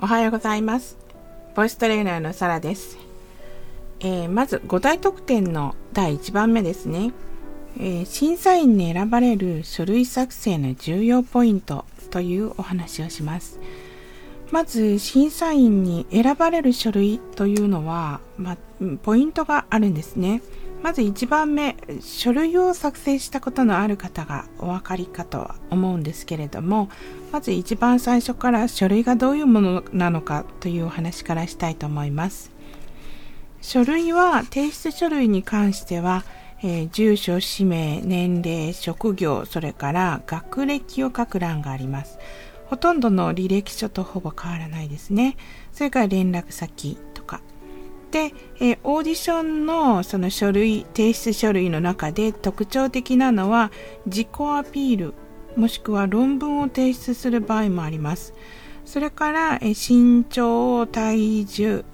おはようございます。ボイストレーナーのサラです。まず5大特典の第1番目ですね。審査員に選ばれる書類作成の重要ポイントというお話をします。まず審査員に選ばれる書類というのは、ポイントがあるんですね。まず1番目、書類を作成したことのある方がお分かりかとは思うんですけれども、まず一番最初から書類がどういうものなのかというお話からしたいと思います。書類は提出書類に関しては、住所、氏名、年齢、職業、それから学歴を書く欄があります。ほとんどの履歴書とほぼ変わらないですね。それから連絡先とか。で、オーディションのその書類、提出書類の中で特徴的なのは自己アピール、もしくは論文を提出する場合もあります。それから身長、体重、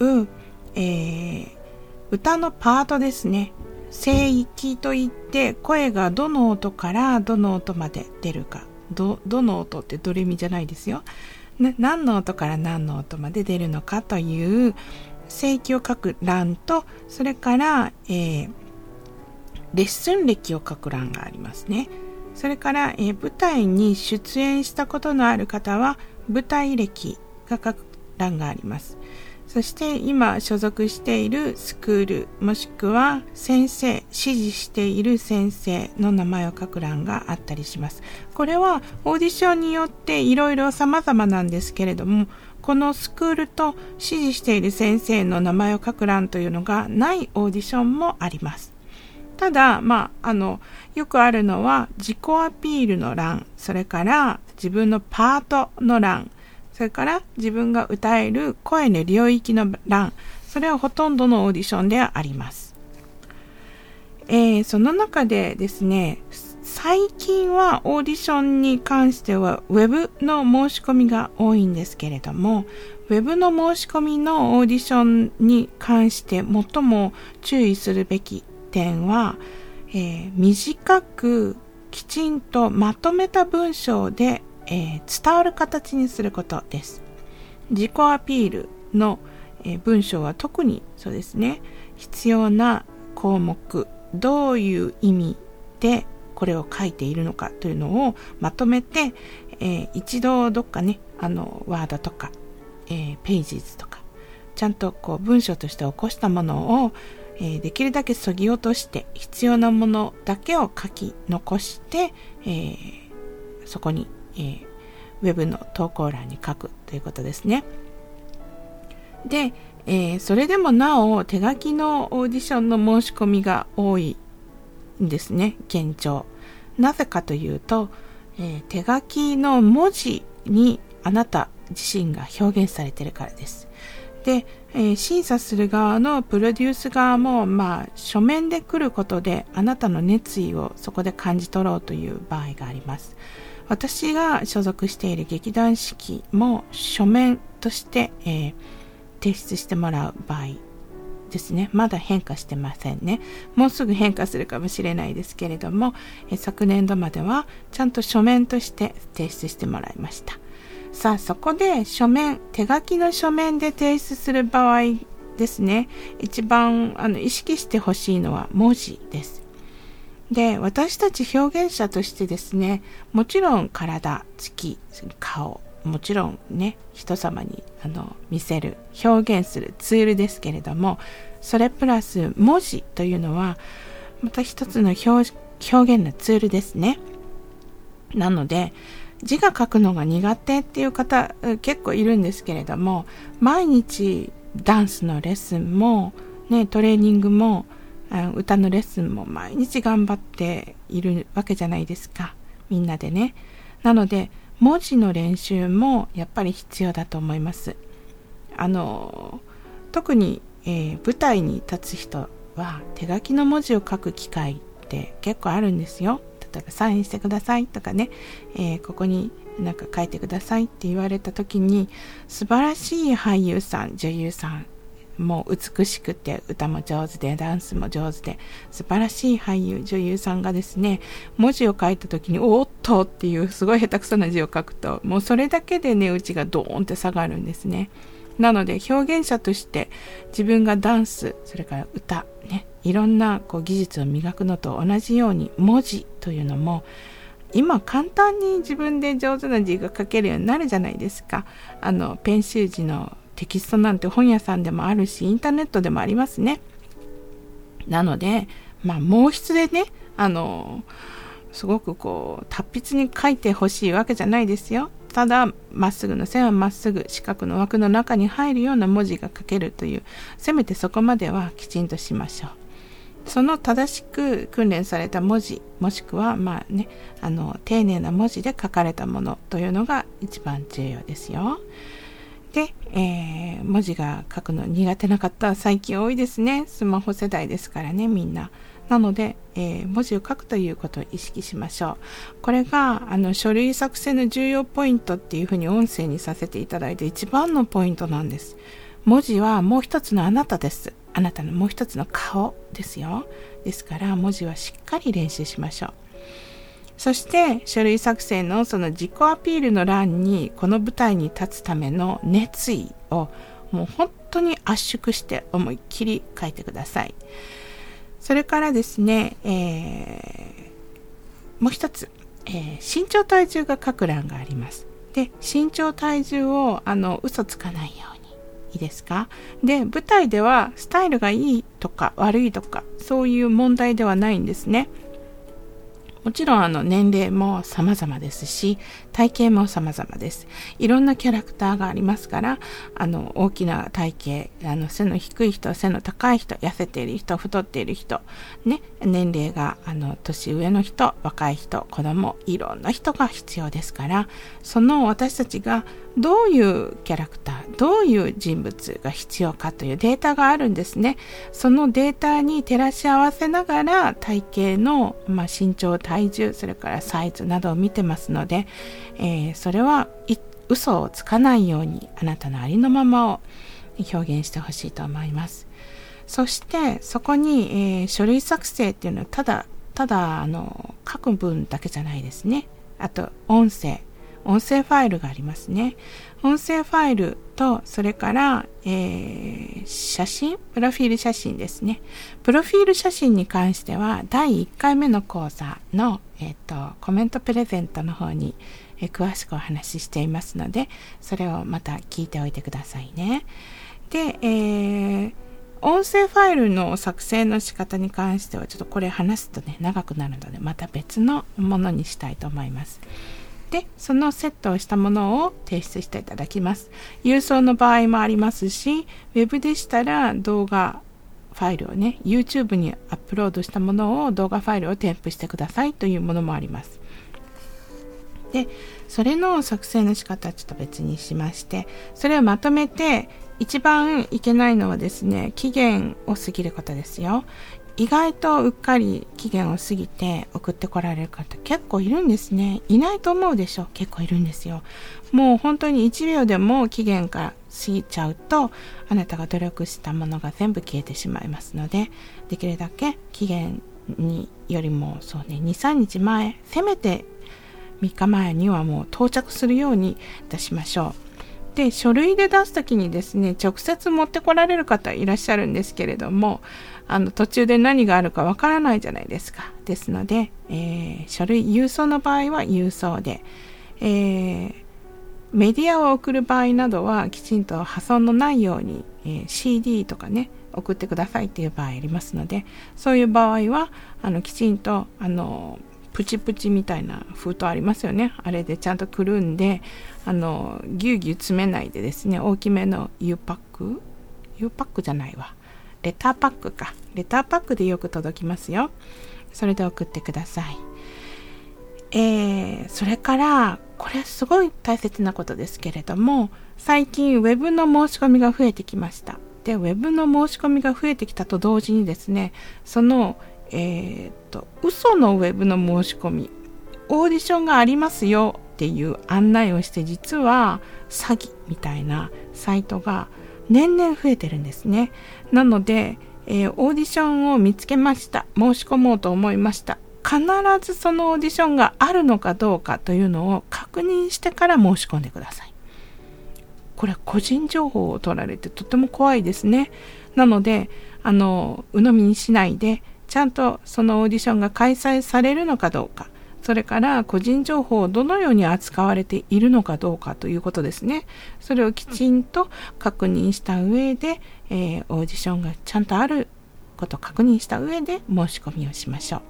歌のパートですね。声域といって声がどの音からどの音まで出るか。どの音ってドレミじゃないですよ。何の音から何の音まで出るのかという声域を書く欄と、それから、レッスン歴を書く欄がありますね。それから、舞台に出演したことのある方は舞台歴が書く欄があります。そして今所属しているスクールもしくは先生、指示している先生の名前を書く欄があったりします。これはオーディションによっていろいろ様々なんですけれども、このスクールと指示している先生の名前を書く欄というのがないオーディションもあります。ただ、よくあるのは自己アピールの欄、それから自分のパートの欄、それから自分が歌える声の領域の欄、それはほとんどのオーディションではあります。その中でですね、最近はオーディションに関してはウェブの申し込みが多いんですけれども、ウェブの申し込みのオーディションに関して最も注意するべき点は、短くきちんとまとめた文章で伝わる形にすることです。自己アピールの、文章は特にそうですね、必要な項目、どういう意味でこれを書いているのかというのをまとめて、一度どっかね、ワードとか、ページズとかちゃんとこう文章として起こしたものを、できるだけ削ぎ落として必要なものだけを書き残して、そこにウェブの投稿欄に書くということですね。で、それでもなお手書きのオーディションの申し込みが多いんですね、現状。なぜかというと、手書きの文字にあなた自身が表現されているからです。で、審査する側のプロデュース側も、書面で来ることであなたの熱意をそこで感じ取ろうという場合があります。私が所属している劇団四季も書面として、提出してもらう場合ですね。まだ変化してませんね。もうすぐ変化するかもしれないですけれども、昨年度まではちゃんと書面として提出してもらいました。さあ、そこで手書きの書面で提出する場合ですね、一番意識してほしいのは文字です。で、私たち表現者としてですね、もちろん体、月、顔、もちろんね、人様に見せる、表現するツールですけれども、それプラス文字というのはまた一つの表現のツールですね。なので字が書くのが苦手っていう方結構いるんですけれども、毎日ダンスのレッスンも、トレーニングも歌のレッスンも毎日頑張っているわけじゃないですか、みんなでね。なので文字の練習もやっぱり必要だと思います。特に、舞台に立つ人は手書きの文字を書く機会って結構あるんですよ。例えばサインしてくださいとかね、ここになんか書いてくださいって言われた時に、素晴らしい俳優さん、女優さん、 もう美しくて歌も上手でダンスも上手で素晴らしい俳優女優さんがですね、文字を書いた時におっとっていうすごい下手くそな字を書くと、もうそれだけで値打ちがドーンって下がるんですね。なので表現者として自分がダンス、それから歌ね、いろんな技術を磨くのと同じように、文字というのも今簡単に自分で上手な字が書けるようになるじゃないですか。ペン習字のテキストなんて本屋さんでもあるし、インターネットでもありますね。なので毛筆でね、すごく達筆に書いてほしいわけじゃないですよ。ただまっすぐの線はまっすぐ、四角の枠の中に入るような文字が書けるという、せめてそこまではきちんとしましょう。その正しく訓練された文字、もしくは丁寧な文字で書かれたものというのが一番重要ですよ。で、文字が書くの苦手な方は最近多いですね。スマホ世代ですからね、みんな。なので、文字を書くということを意識しましょう。これが書類作成の重要ポイントっていうふうに音声にさせていただいて一番のポイントなんです。文字はもう一つのあなたです。あなたのもう一つの顔ですよ。ですから文字はしっかり練習しましょう。そして書類作成のその自己アピールの欄に、この舞台に立つための熱意をもう本当に圧縮して思いっきり書いてください。それからですね、もう一つ、身長体重が書く欄があります。で、身長体重を嘘つかないように、いいですか？で、舞台ではスタイルがいいとか悪いとかそういう問題ではないんですね。もちろん年齢も様々ですし、体型も様々です。いろんなキャラクターがありますから、大きな体型、背の低い人、背の高い人、痩せている人、太っている人、ね、年齢が年上の人、若い人、子供、いろんな人が必要ですから、その私たちがどういうキャラクター、どういう人物が必要かというデータがあるんですね。そのデータに照らし合わせながら体型の、身長、体重、それからサイズなどを見てますので、それは嘘をつかないようにあなたのありのままを表現してほしいと思います。そしてそこに、書類作成っていうのはただ書く分だけじゃないですね。あと音声ファイルがありますね。音声ファイルと、それから、写真、プロフィール写真ですね。プロフィール写真に関しては、第1回目の講座の、コメントプレゼントの方に、詳しくお話ししていますので、それをまた聞いておいてくださいね。で、音声ファイルの作成の仕方に関しては、ちょっとこれ話すとね、長くなるので、また別のものにしたいと思います。で、そのセットをしたものを提出していただきます。郵送の場合もありますし、ウェブでしたら動画ファイルをね、YouTube にアップロードしたものを動画ファイルを添付してくださいというものもあります。で、それの作成の仕方はちょっと別にしまして、それをまとめて、一番いけないのはですね、期限を過ぎることですよ。意外とうっかり期限を過ぎて送ってこられる方結構いるんですね。いないと思うでしょ。結構いるんですよ。もう本当に1秒でも期限が過ぎちゃうと、あなたが努力したものが全部消えてしまいますので、できるだけ期限によりもそうね、2、3日前、せめて3日前にはもう到着するように出しましょう。で、書類で出すときにですね、直接持ってこられる方いらっしゃるんですけれども、途中で何があるかわからないじゃないですか。ですので、書類郵送の場合は郵送で、メディアを送る場合などはきちんと破損のないように、CD とかね送ってくださいっていう場合ありますので、そういう場合はきちんとプチプチみたいな封筒ありますよね。あれでちゃんとくるんでぎゅうぎゅう詰めないでですね、大きめの U パックじゃないわ、レターパックでよく届きますよ。それで送ってください。それからこれすごい大切なことですけれども、最近ウェブの申し込みが増えてきました。で、ウェブの申し込みが増えてきたと同時にですね、その嘘のウェブの申し込み、オーディションがありますよっていう案内をして、実は詐欺みたいなサイトが年々増えてるんですね。なので、オーディションを見つけました。申し込もうと思いました。必ずそのオーディションがあるのかどうかというのを確認してから申し込んでください。これは個人情報を取られてとても怖いですね。なので、鵜呑みにしないで、ちゃんとそのオーディションが開催されるのかどうか、それから個人情報をどのように扱われているのかどうかということですね。それをきちんと確認した上で、オーディションがちゃんとあることを確認した上で申し込みをしましょう。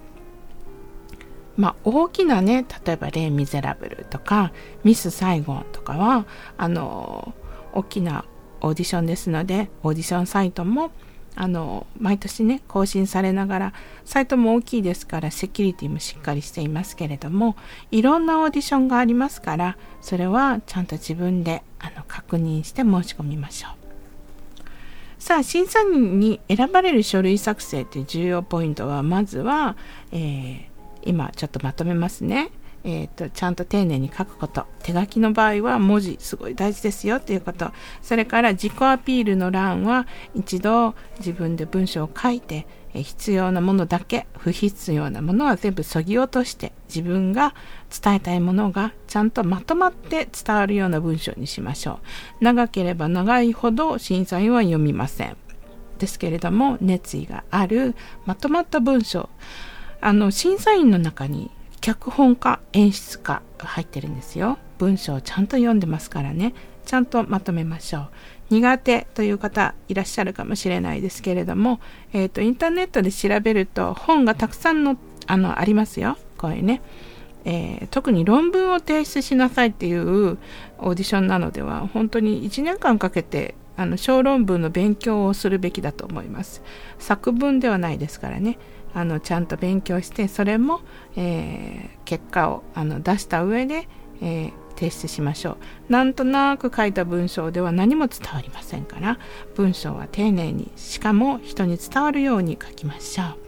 大きなね、例えばレイ・ミゼラブルとかミス・サイゴンとかは大きなオーディションですので、オーディションサイトも毎年ね更新されながら、サイトも大きいですからセキュリティもしっかりしていますけれども、いろんなオーディションがありますから、それはちゃんと自分で確認して申し込みましょう。さあ、審査員に選ばれる書類作成という重要ポイントは、まずは、今ちょっとまとめますね。ちゃんと丁寧に書くこと、手書きの場合は文字すごい大事ですよということ、それから自己アピールの欄は一度自分で文章を書いて、必要なものだけ、不必要なものは全部削ぎ落として、自分が伝えたいものがちゃんとまとまって伝わるような文章にしましょう。長ければ長いほど審査員は読みません。ですけれども、熱意があるまとまった文章、審査員の中に脚本家、演出家が入ってるんですよ。文章をちゃんと読んでますからね。ちゃんとまとめましょう。苦手という方いらっしゃるかもしれないですけれども、インターネットで調べると本がたくさんありますよ。こういうね、特に論文を提出しなさいっていうオーディションなのでは、本当に1年間かけて小論文の勉強をするべきだと思います。作文ではないですからね。ちゃんと勉強して、それも、結果を出した上で、提出しましょう。なんとなく書いた文章では何も伝わりませんから、文章は丁寧に、しかも人に伝わるように書きましょう。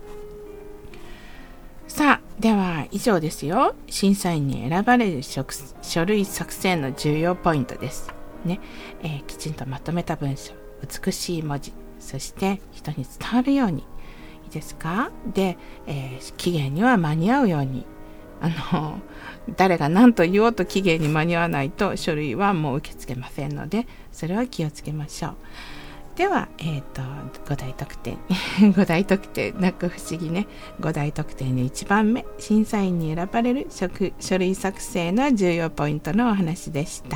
さあ、では以上ですよ。審査員に選ばれる書類作成の重要ポイントですね。きちんとまとめた文章、美しい文字、そして人に伝わるように、いいですか？で、期限には間に合うように、誰が何と言おうと期限に間に合わないと書類はもう受け付けませんので、それは気をつけましょう。では、5大特典5大特典、なんか不思議ね。5大特典の1番目、審査員に選ばれる書類作成の重要ポイントのお話でした。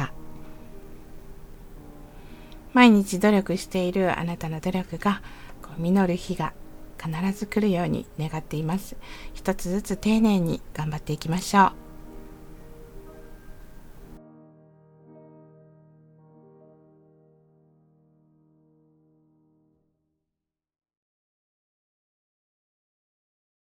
毎日努力しているあなたの努力が実る日が必ず来るように願っています。一つずつ丁寧に頑張っていきましょう。